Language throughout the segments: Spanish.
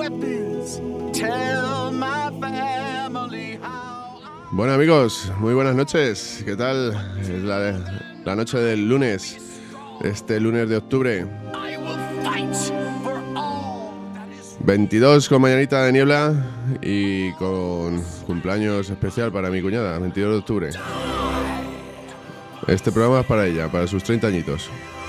Bueno amigos, muy buenas noches. ¿Qué tal? Es la noche del lunes, este lunes de octubre. 22 con mañanita de niebla y con cumpleaños especial para mi cuñada, 22 de octubre. Este programa es para ella, para sus 30 añitos.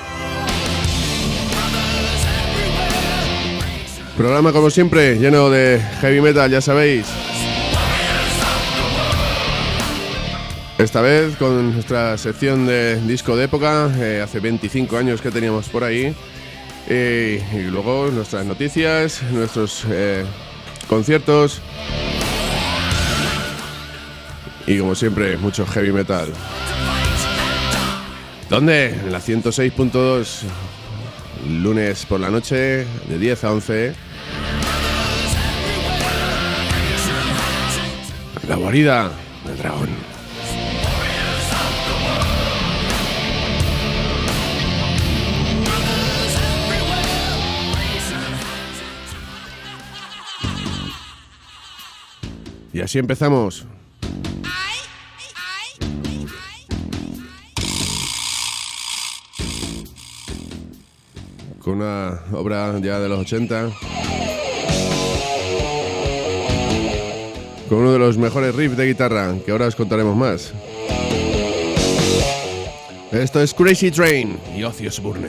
Programa como siempre, lleno de heavy metal, ya sabéis. Esta vez con nuestra sección de disco de época, hace 25 años que teníamos por ahí. Y luego nuestras noticias, nuestros conciertos. Y como siempre, mucho heavy metal. ¿Dónde? En la 106.2, lunes por la noche, de 10 a 11. La guarida del dragón. Y así empezamos. Con una obra ya de los 80. Con uno de los mejores riffs de guitarra, que ahora os contaremos más. Esto es Crazy Train y Ozzy Osbourne.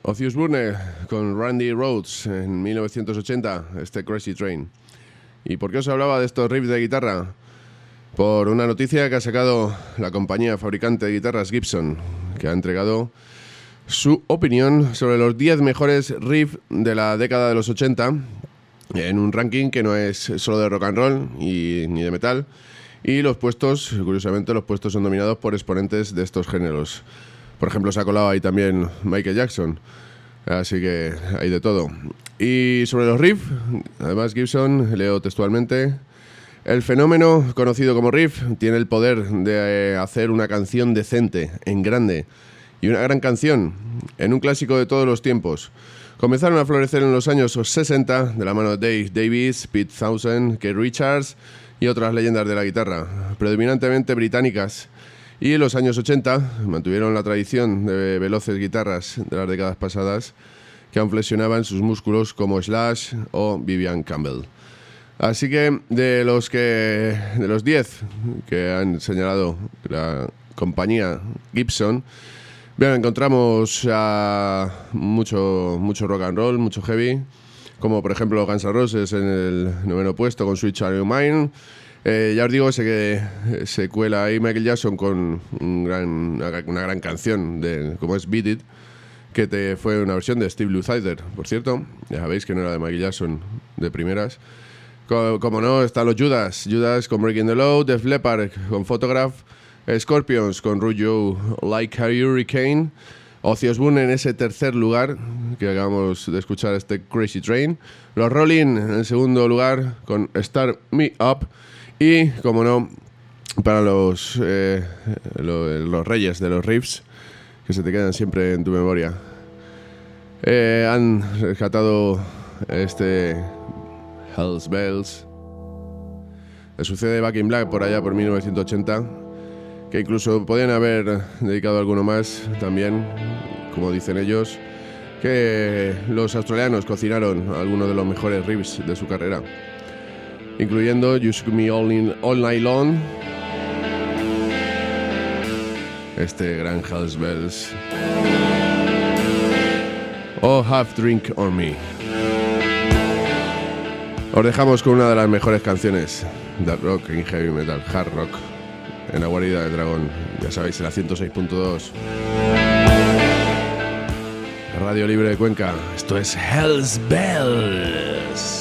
Ozzy Osbourne con Randy Rhoads en 1980, este Crazy Train. ¿Y por qué os hablaba de estos riffs de guitarra? Por una noticia que ha sacado la compañía fabricante de guitarras Gibson, que ha entregado su opinión sobre los 10 mejores riffs de la década de los 80 en un ranking que no es solo de rock and roll ni de metal, y los puestos, curiosamente, los puestos son dominados por exponentes de estos géneros. Por ejemplo, se ha colado ahí también Michael Jackson, así que hay de todo. Y sobre los riffs, además Gibson, leo textualmente: el fenómeno conocido como riff tiene el poder de hacer una canción decente, en grande, y una gran canción, en un clásico de todos los tiempos. Comenzaron a florecer en los años 60 de la mano de Dave Davies, Pete Townshend, Keith Richards y otras leyendas de la guitarra, predominantemente británicas. Y en los años 80 mantuvieron la tradición de veloces guitarras de las décadas pasadas que aún flexionaban sus músculos como Slash o Vivian Campbell. Así que de los 10 que han señalado la compañía Gibson, bien, encontramos a mucho rock and roll, mucho heavy, como por ejemplo Guns N' Roses en el 9º puesto con Sweet Child O' Mine. Ya os digo, sé que se cuela ahí Michael Jackson con una gran canción como es Beat It, que fue una versión de Steve Lukather, por cierto. Ya sabéis que no era de Michael Jackson de primeras. Como no, están los Judas con Breaking the Law, Def Leppard con Photograph, Scorpions con Rude Joe, Like a Hurricane, Ozzy Osbourne en ese tercer lugar que acabamos de escuchar, este Crazy Train, los Rolling en el segundo lugar con Start Me Up, y, como no, para los reyes de los riffs que se te quedan siempre en tu memoria, han rescatado este Hells Bells. Le sucede Back in Black por allá por 1980, que incluso podían haber dedicado alguno más también, como dicen ellos, que los australianos cocinaron algunos de los mejores riffs de su carrera, incluyendo You Shook Me All Night Long, este gran Hells Bells, o Half Drink on Me. Os dejamos con una de las mejores canciones de rock y heavy metal, hard rock, en la guarida del dragón, ya sabéis, en la 106.2. Radio Libre de Cuenca. Esto es Hells Bells.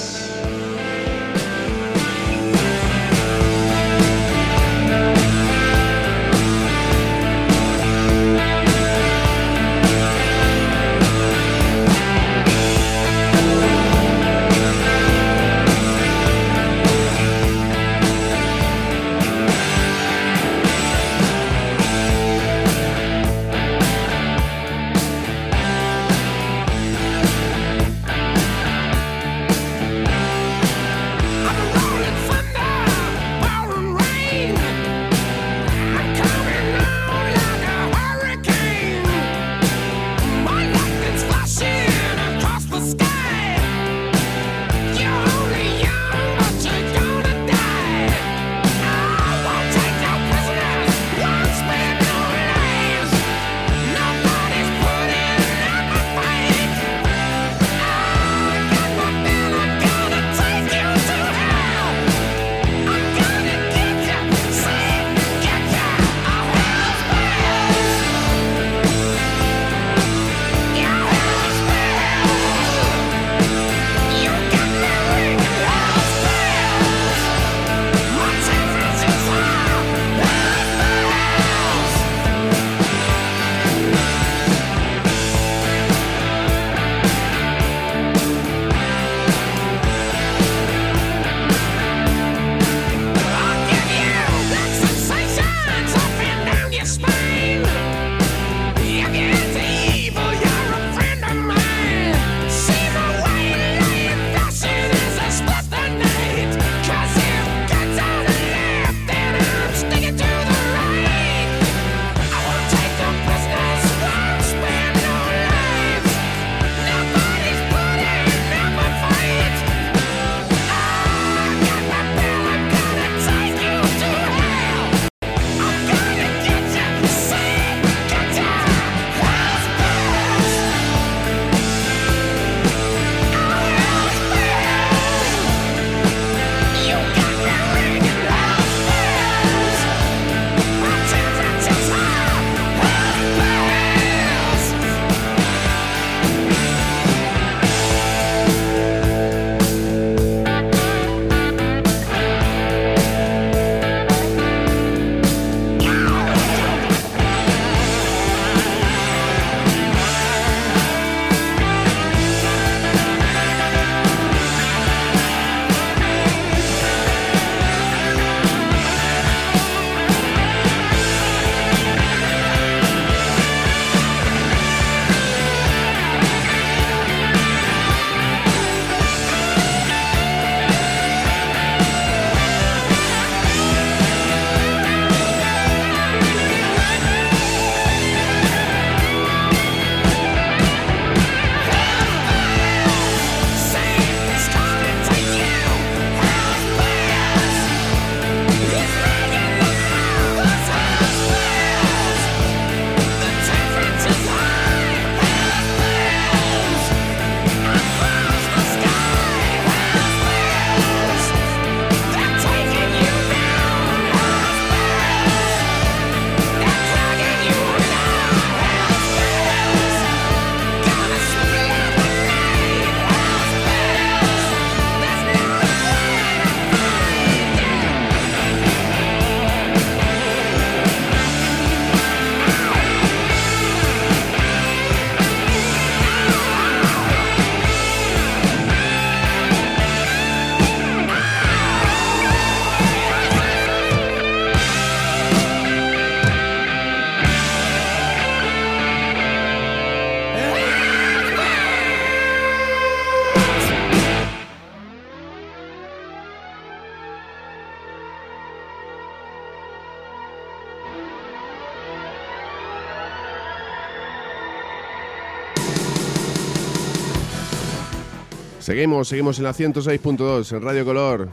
Seguimos en la 106.2 en Radio Color.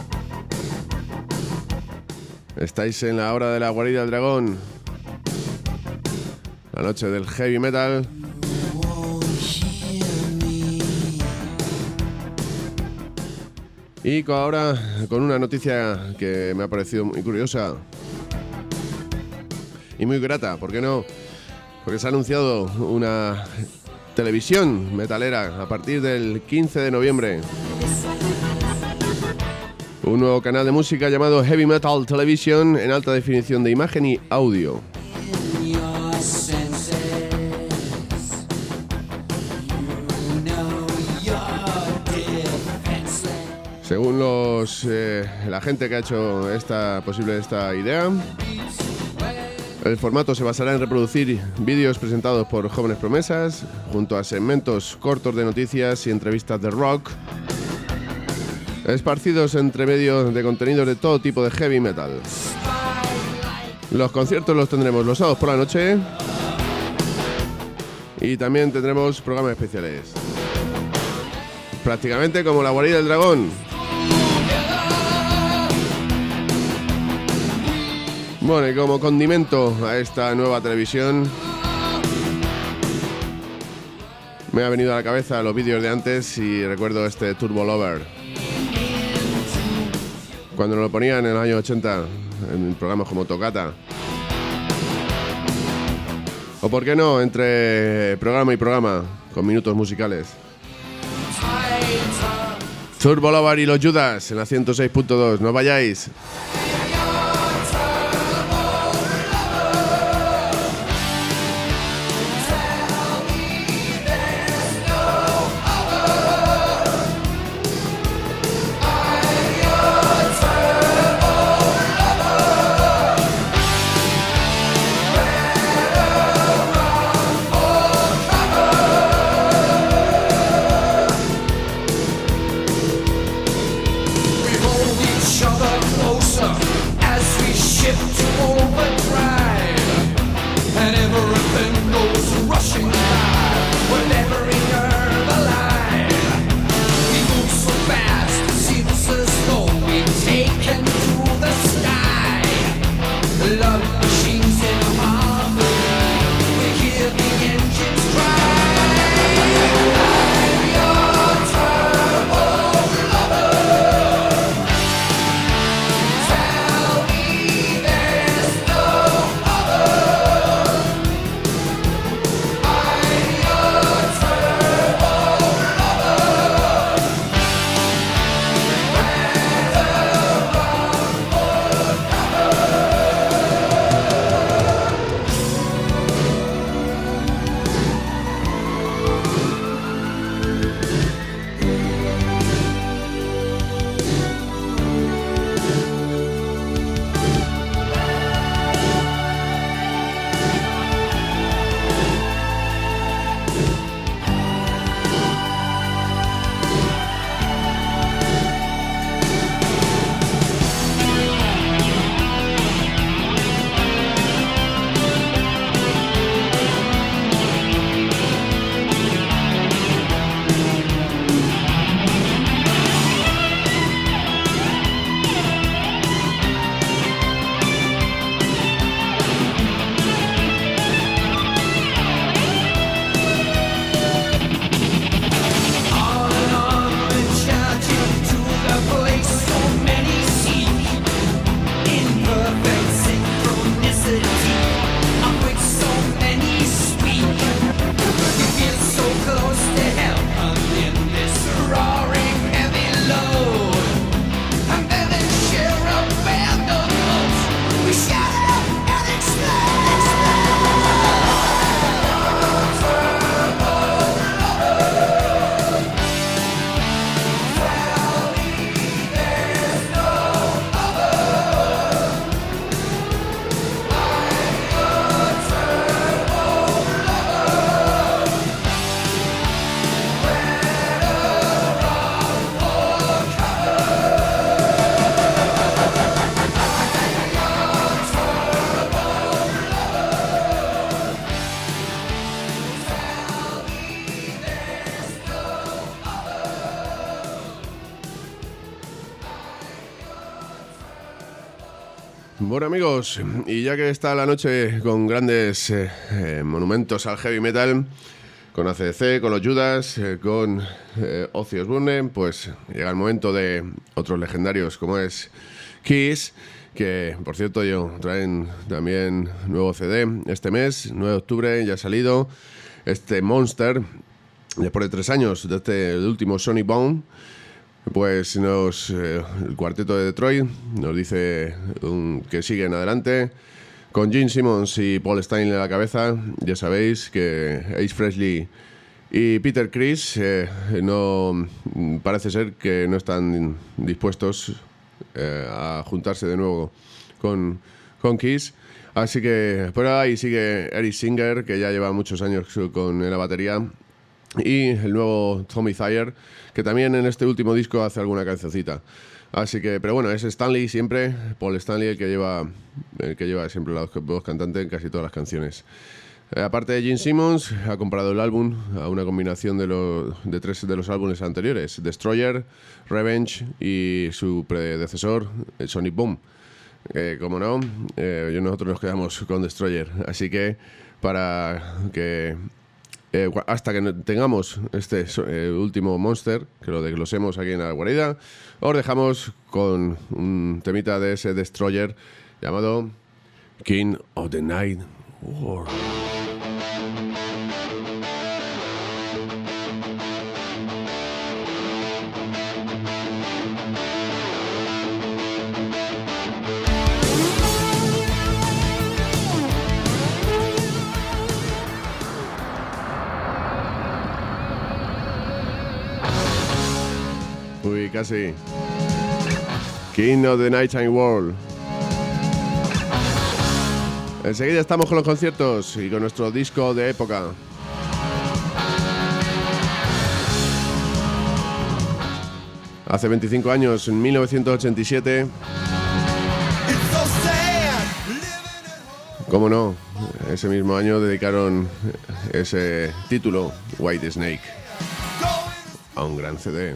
Estáis en la hora de la guarida del dragón, la noche del heavy metal. Y ahora con una noticia que me ha parecido muy curiosa y muy grata, ¿por qué no? Porque se ha anunciado una televisión metalera a partir del 15 de noviembre. Un nuevo canal de música llamado Heavy Metal Television en alta definición de imagen y audio. Según la gente que ha hecho esta idea, el formato se basará en reproducir vídeos presentados por jóvenes promesas, junto a segmentos cortos de noticias y entrevistas de rock, esparcidos entre medio de contenidos de todo tipo de heavy metal. Los conciertos los tendremos los sábados por la noche y también tendremos programas especiales. Prácticamente como la guarida del dragón. Bueno, y como condimento a esta nueva televisión, me ha venido a la cabeza los vídeos de antes y recuerdo este Turbo Lover. Cuando nos lo ponían en los años 80 en programas como Toccata. O por qué no, entre programa y programa, con minutos musicales. Turbo Lover y los Judas en la 106.2, no vayáis. Closer. Bueno amigos, y ya que está la noche con grandes monumentos al heavy metal, con AC/DC, con los Judas, con Ozzy Osbourne, pues llega el momento de otros legendarios como es Kiss, que por cierto traen también nuevo CD este mes, 9 de octubre, ya ha salido este Monster, después de 3 años de el último Sonic Boom. Pues el cuarteto de Detroit nos dice que siguen adelante con Gene Simmons y Paul Stanley a la cabeza. Ya sabéis que Ace Frehley y Peter Criss no parece ser que no están dispuestos a juntarse de nuevo con Kiss. Así que por ahí sigue Eric Singer, que ya lleva muchos años con la batería, y el nuevo Tommy Thayer, que también en este último disco hace alguna cancioncita. Así que, pero bueno, es Stanley siempre, Paul Stanley el que lleva siempre la voz cantante en casi todas las canciones. Aparte de Gene Simmons, ha comprado el álbum a una combinación de 3 de los álbumes anteriores: Destroyer, Revenge y su predecesor, Sonic Boom. Como no, nosotros nos quedamos con Destroyer. Así que para que hasta que tengamos este último Monster, que lo desglosemos aquí en la guarida, os dejamos con un temita de ese Destroyer llamado King of the Night War. Uy, casi. King of the Nighttime World. Enseguida estamos con los conciertos y con nuestro disco de época. Hace 25 años, en 1987. ¿Cómo no? Ese mismo año dedicaron ese título, White Snake, a un gran CD.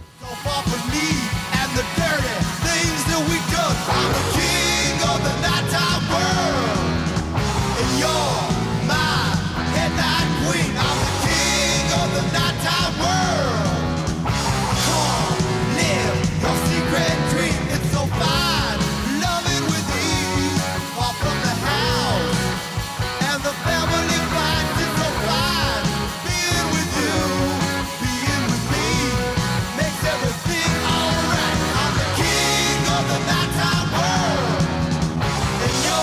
And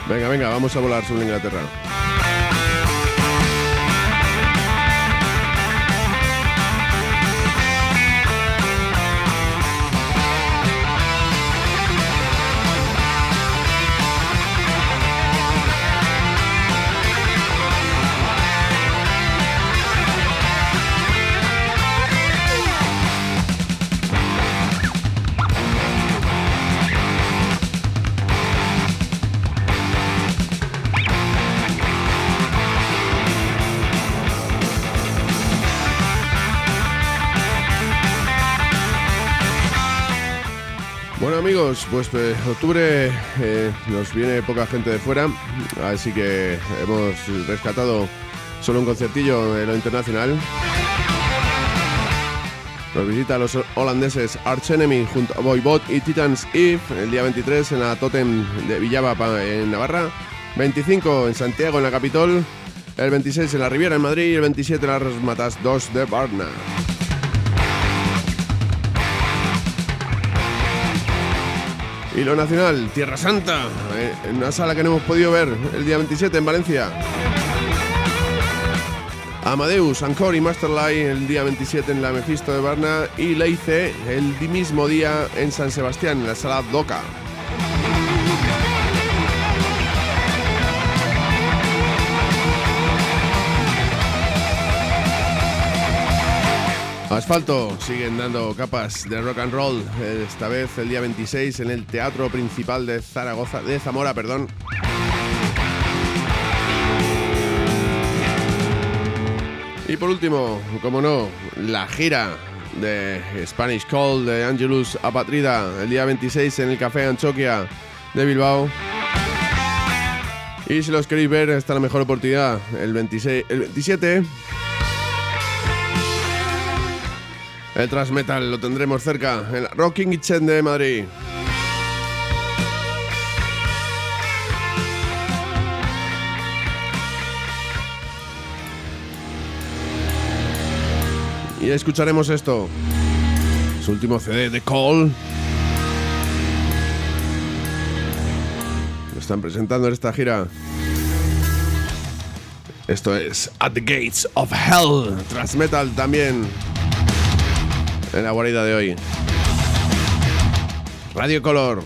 Venga, vamos a volar sobre Inglaterra. Bueno amigos, pues octubre nos viene poca gente de fuera, así que hemos rescatado solo un concertillo de lo internacional. Nos visita los holandeses Arch Enemy junto a Voivod y Titans Eve el día 23 en la Totem de Villaba en Navarra, 25 en Santiago en la Capitol, el 26 en la Riviera en Madrid y el 27 en las Rasmatas 2 de Barna. Y lo nacional, Tierra Santa, en una sala que no hemos podido ver el día 27 en Valencia. Amadeus, Encore y Masterlight el día 27 en la Mephisto de Barna y Leice el mismo día en San Sebastián, en la sala Doca. Asfalto siguen dando capas de rock and roll, esta vez el día 26 en el Teatro Principal de Zamora. Y por último, como no, la gira de Spanish Call de Angelus Apatrida el día 26 en el Café Anchoquia de Bilbao. Y si los queréis ver, está la mejor oportunidad, el 27... El thrash metal lo tendremos cerca, en la Rocking Kitchen de Madrid. Y escucharemos esto. Su último CD, The Call. Lo están presentando en esta gira. Esto es At the Gates of Hell. Thrash metal también. En la guarida de hoy. Radio Color.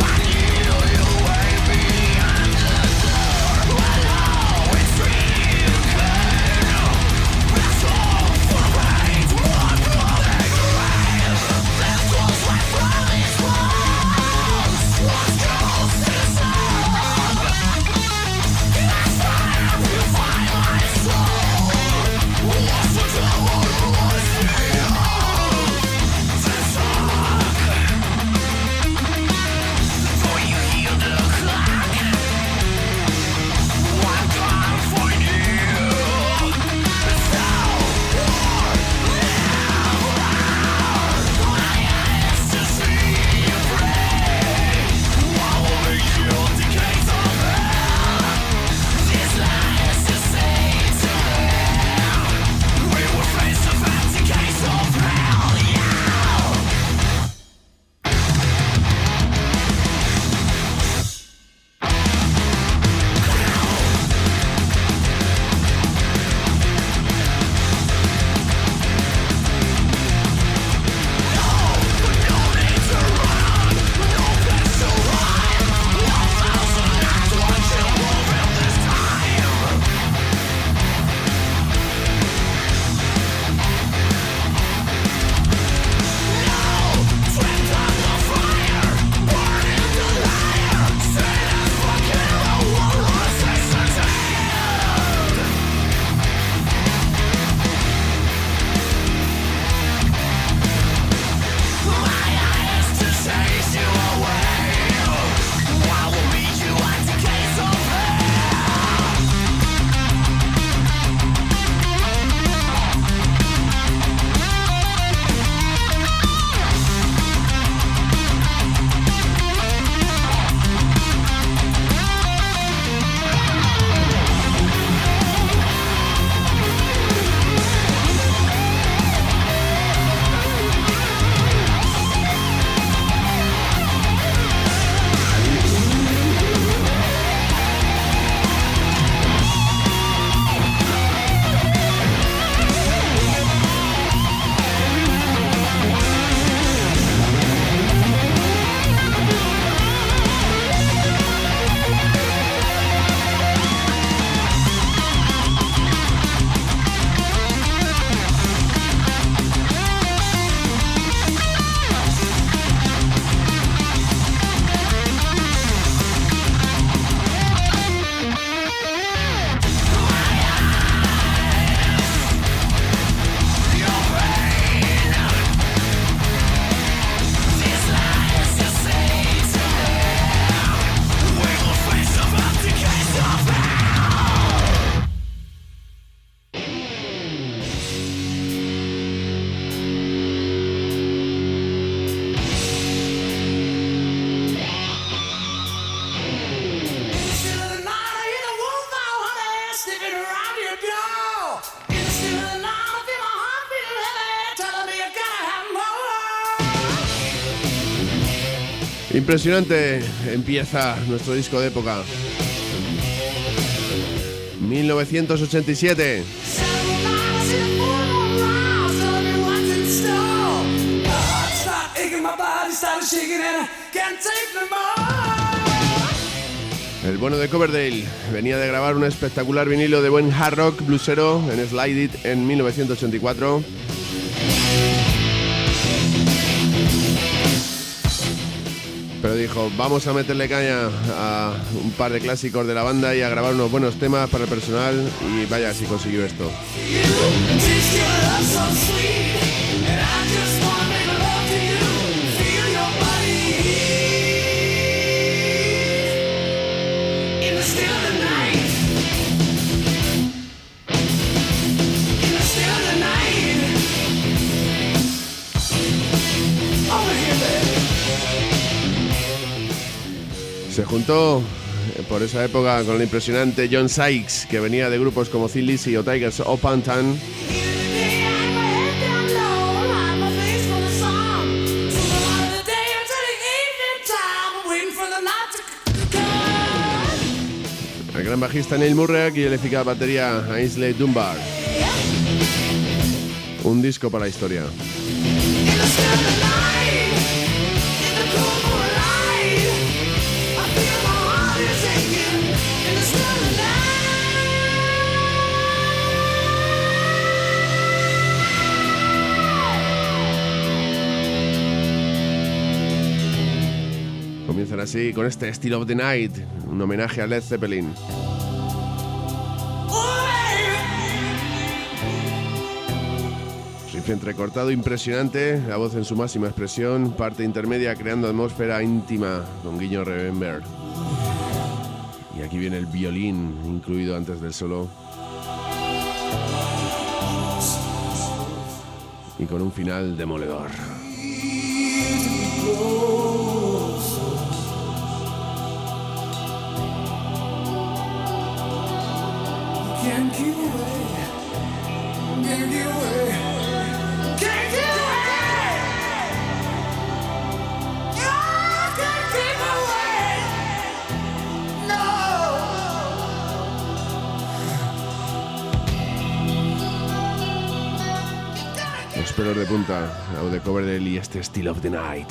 It's real. Impresionante, empieza nuestro disco de época. 1987. El bueno de Coverdale venía de grabar un espectacular vinilo de buen hard rock bluesero en Slide It en 1984. Pero dijo, vamos a meterle caña a un par de clásicos de la banda y a grabar unos buenos temas para el personal, y vaya si consiguió esto. Se juntó por esa época con el impresionante John Sykes, que venía de grupos como Thin Lizzy o Tigers of Pantan. El gran bajista Neil Murray y el eficaz batería Ainsley Dunbar. Un disco para la historia. Comienzan así con este Still of the Night, un homenaje a Led Zeppelin. Riff entrecortado impresionante, la voz en su máxima expresión, parte intermedia creando atmósfera íntima con guiño Remember. Y aquí viene el violín incluido antes del solo. Y con un final demoledor. Can't keep away, can't get away, can't get away. I can't keep away, no. Los pelos de punta, la de Coverdale y este Still of the Night.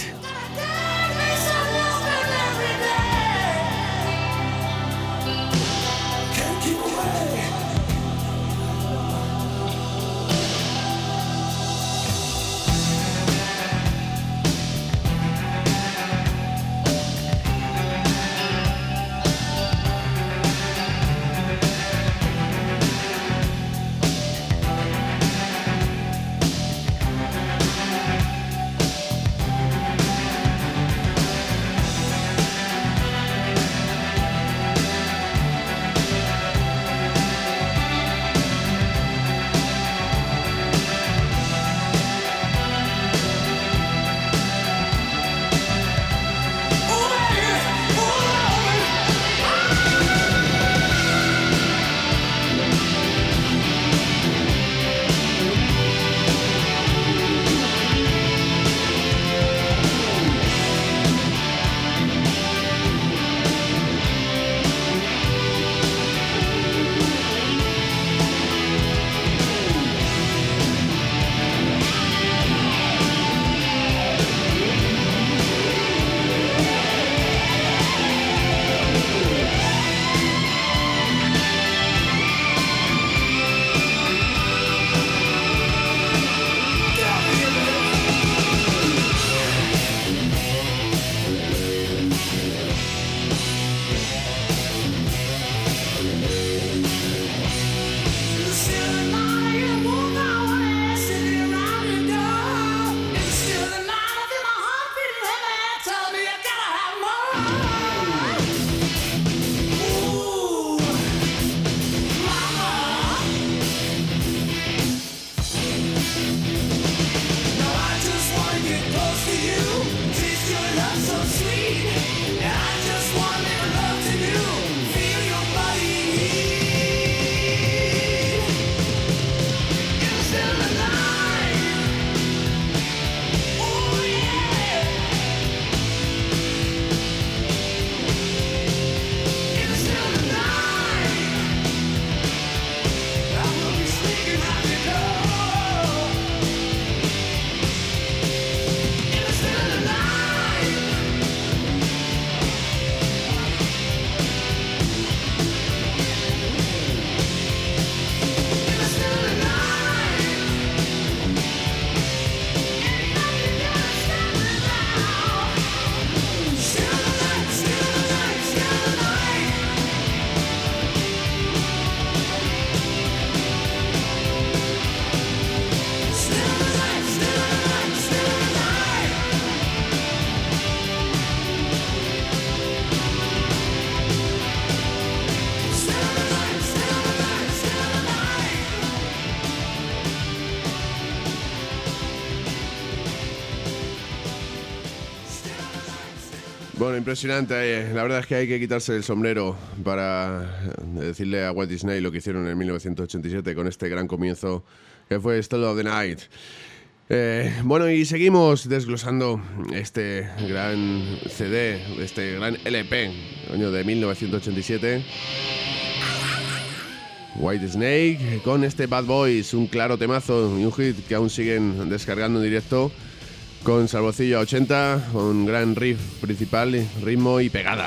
Bueno, impresionante. La verdad es que hay que quitarse el sombrero para decirle a Walt Disney lo que hicieron en 1987 con este gran comienzo que fue Still of the Night. Bueno, y seguimos desglosando este gran CD, este gran LP, año de 1987. White Snake con este Bad Boys, un claro temazo y un hit que aún siguen descargando en directo, con salvocillo a 80, con gran riff principal, ritmo y pegada.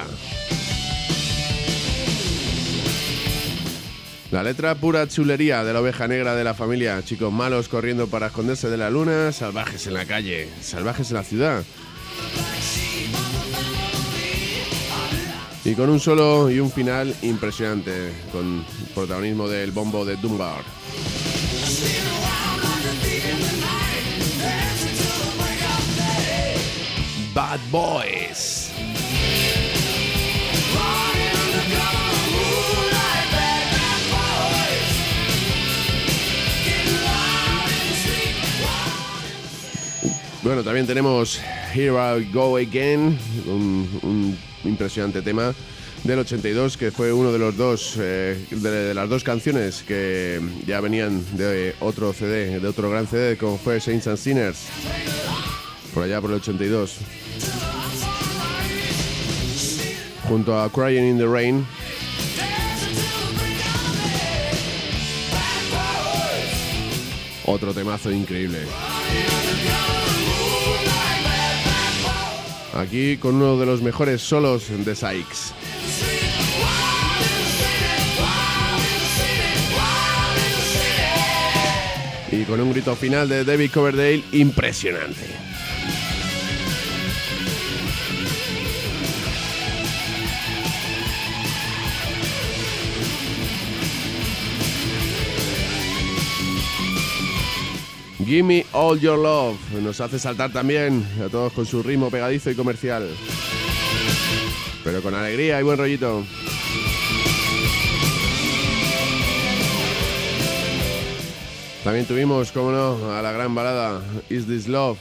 La letra pura chulería de la oveja negra de la familia, chicos malos corriendo para esconderse de la luna, salvajes en la calle, salvajes en la ciudad. Y con un solo y un final impresionante, con protagonismo del bombo de Dunbar. Bad Boys. Bueno, también tenemos Here I Go Again, un impresionante tema del 82, que fue uno de los dos de las dos canciones que ya venían de otro CD, de otro gran CD, como fue Saints and Sinners, por allá por el 82, junto a Crying in the Rain. Otro temazo increíble. Aquí con uno de los mejores solos de Sykes. Y con un grito final de David Coverdale impresionante. Give Me All Your Love nos hace saltar también a todos con su ritmo pegadizo y comercial, pero con alegría y buen rollito. También tuvimos, como no, a la gran balada Is This Love,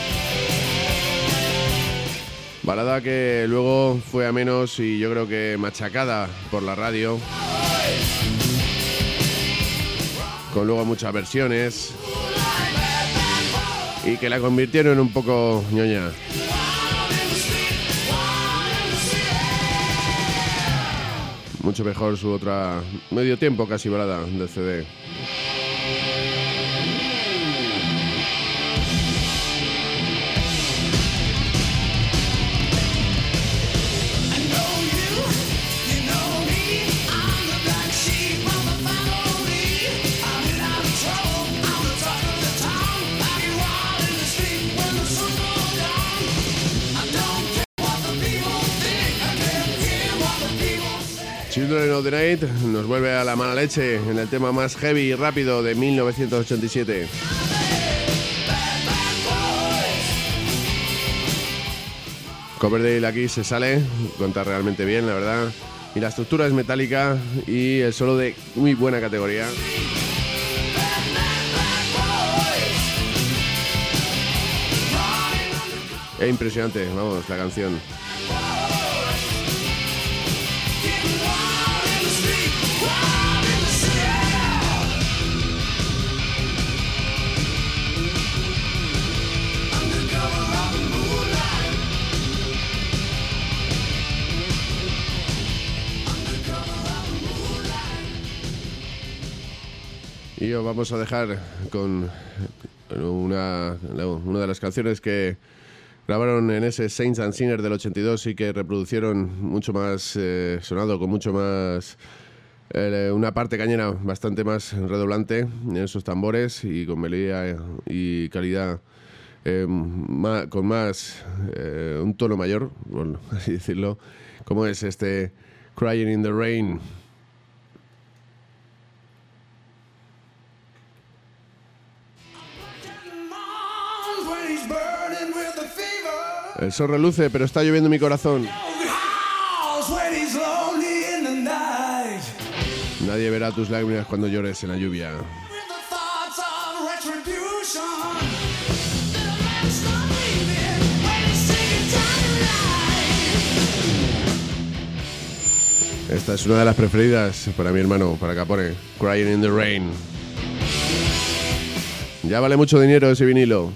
balada que luego fue a menos y yo creo que machacada por la radio, con luego muchas versiones, y que la convirtieron un poco ñoña. Mucho mejor su otra medio tiempo casi balada del CD. Children of the Night nos vuelve a la mala leche en el tema más heavy y rápido de 1987. Coverdale aquí se sale, cuenta realmente bien, la verdad. Y la estructura es metálica y el solo de muy buena categoría. Es impresionante, vamos, la canción. Y os vamos a dejar con una de las canciones que grabaron en ese Saints and Sinners del 82 y que reproducieron mucho más sonado, con mucho más una parte cañera bastante más redoblante en esos tambores y con melodía y calidad con más un tono mayor, bueno, así decirlo, como es este Crying in the Rain. El sol reluce, pero está lloviendo mi corazón. Nadie verá tus lágrimas cuando llores en la lluvia. Esta es una de las preferidas para mi hermano, para Capone. Crying in the Rain. Ya vale mucho dinero ese vinilo.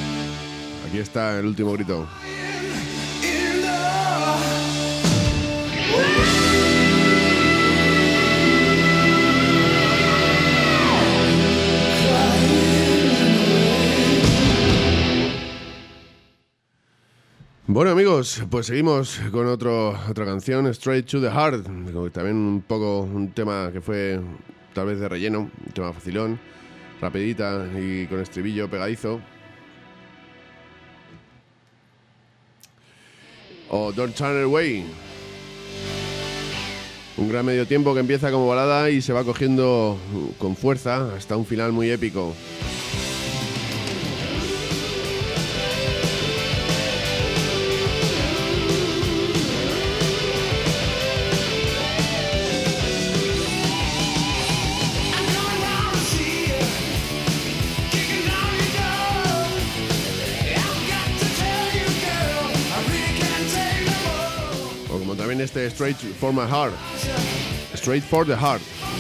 Aquí está el último grito. Bueno amigos, pues seguimos con otra canción, Straight to the Heart, también un poco un tema que fue tal vez de relleno, un tema facilón, rapidita y con estribillo pegadizo. O Don't Turn Away, un gran medio tiempo que empieza como balada y se va cogiendo con fuerza hasta un final muy épico. También este Straight for my Heart, Straight for the Heart.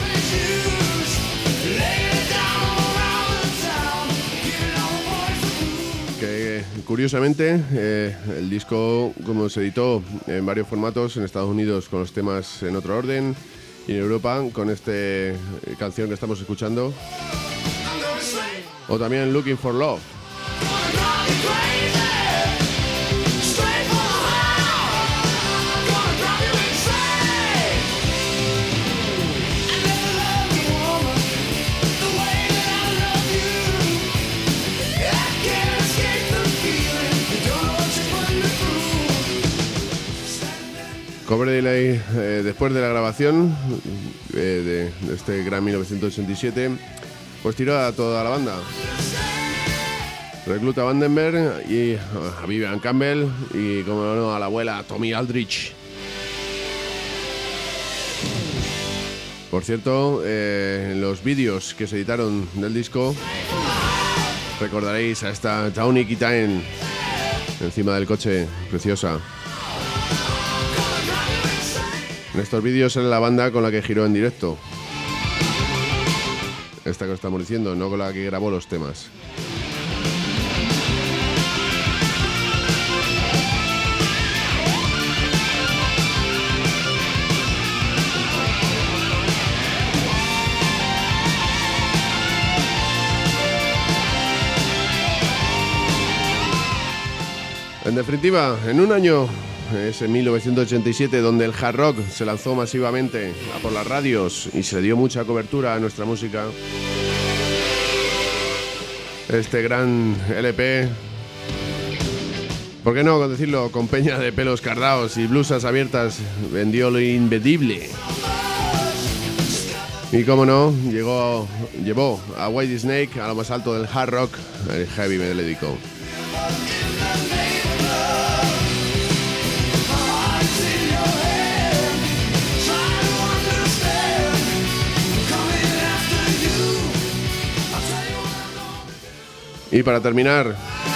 Que curiosamente el disco, como se editó en varios formatos, en Estados Unidos con los temas en otro orden y en Europa con esta canción que estamos escuchando, o también Looking for Love. Cover Delay, después de la grabación de este gran 1987, pues tiró a toda la banda. Recluta a Vandenberg y a Vivian Campbell y, como no, a la abuela Tommy Aldrich. Por cierto, en los vídeos que se editaron del disco recordaréis a esta Tawny Kitaen encima del coche, preciosa. En estos vídeos era la banda con la que giró en directo. Esta que estamos diciendo, no con la que grabó los temas. En definitiva, en un año, ese 1987, donde el hard rock se lanzó masivamente a por las radios y se le dio mucha cobertura a nuestra música, este gran LP, ¿por qué no decirlo? Con peña de pelos cardaos y blusas abiertas, vendió lo invendible. Y cómo no, llevó a Whitesnake a lo más alto del hard rock, el heavy melódico. Y para terminar,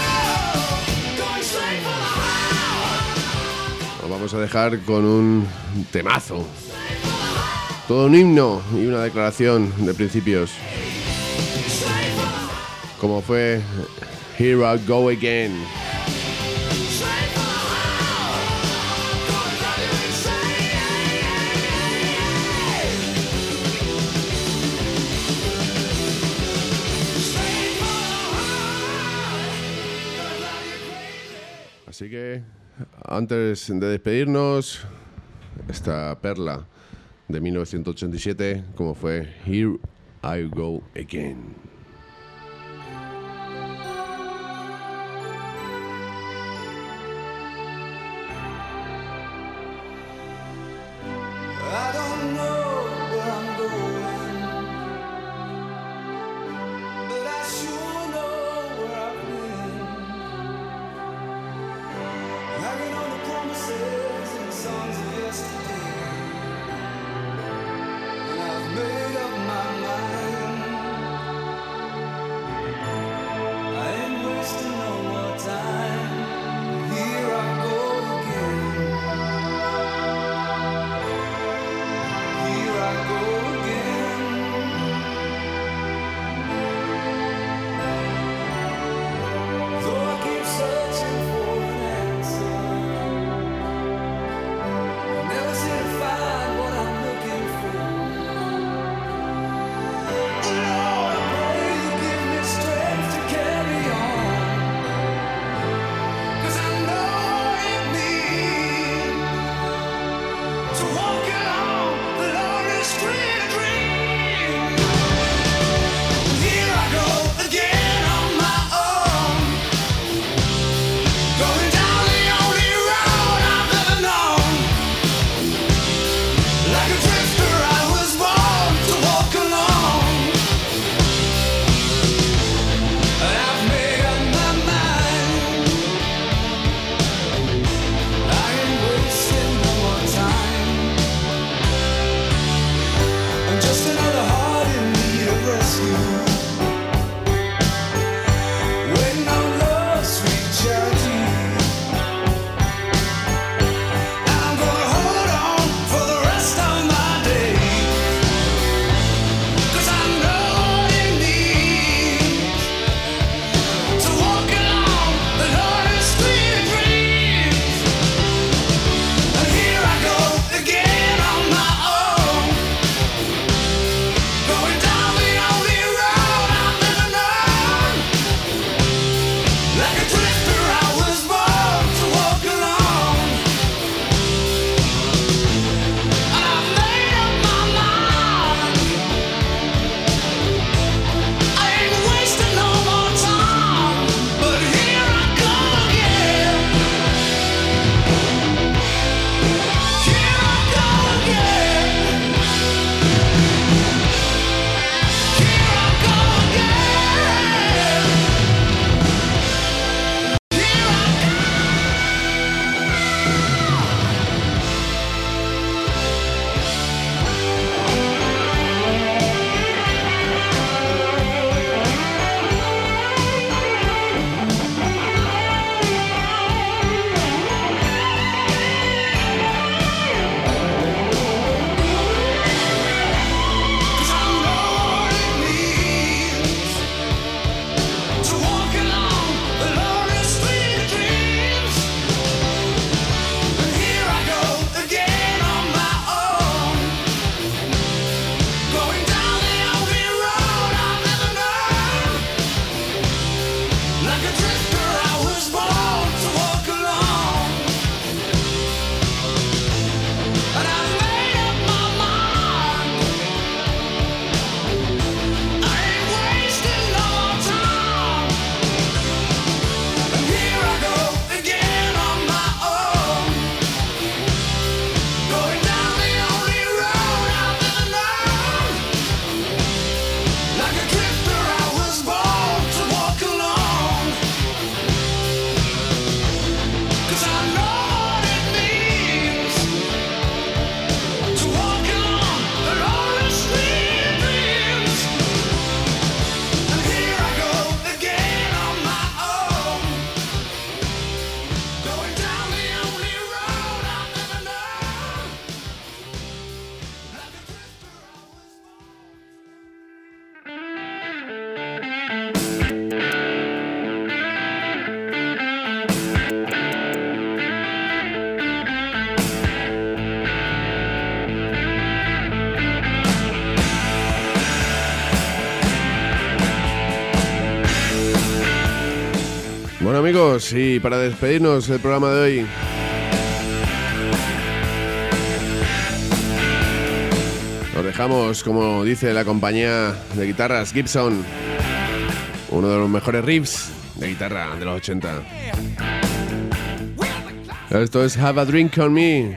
nos vamos a dejar con un temazo, todo un himno y una declaración de principios, como fue Here I Go Again. Así que, antes de despedirnos, esta perla de 1987, como fue Here I Go Again. I don't know where I'm going, but I sure know where I've been. Hanging on the promises and the songs of yesterday, and I've made up my mind. I ain't wasting no more time. Here I go again. Bueno amigos, y para despedirnos del programa de hoy, nos dejamos, como dice la compañía de guitarras Gibson, uno de los mejores riffs de guitarra de los 80. Esto es Have a Drink on Me.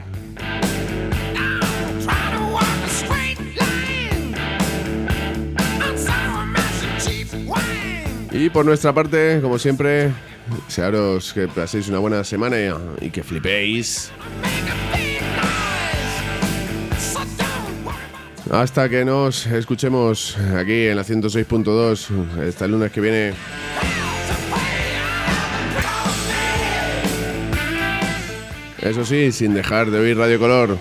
Y por nuestra parte, como siempre, desearos que paséis una buena semana y que flipéis. Hasta que nos escuchemos aquí en la 106.2 este lunes que viene. Eso sí, sin dejar de oír Radio Color.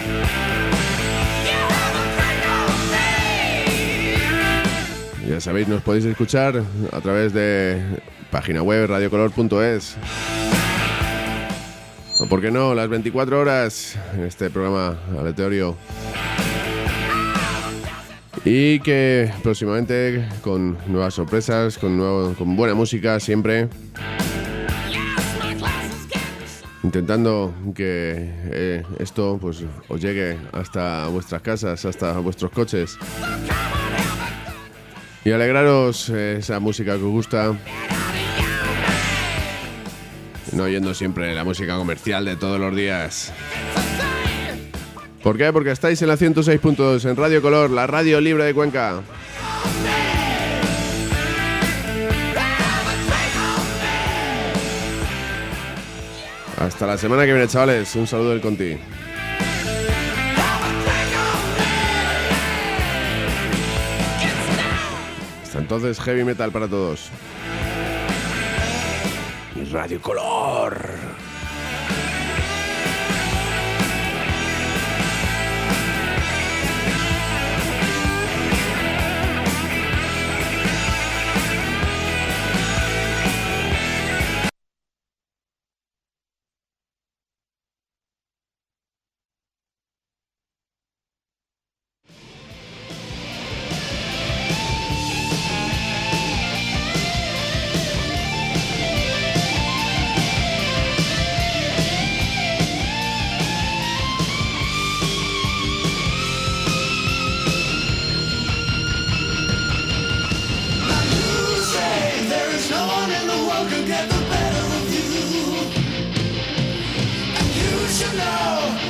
Ya sabéis, nos podéis escuchar a través de página web radiocolor.es. O por qué no, las 24 horas en este programa aleatorio. Y que próximamente con nuevas sorpresas, con buena música siempre. intentando que esto pues os llegue hasta vuestras casas, hasta vuestros coches. Y alegraros esa música que os gusta. No oyendo siempre la música comercial de todos los días. ¿Por qué? Porque estáis en la 106.2 en Radio Color, la radio libre de Cuenca. Hasta la semana que viene, chavales. Un saludo del Conti. Hasta entonces, heavy metal para todos. Y Radio Color. Could get the better of you, and you should know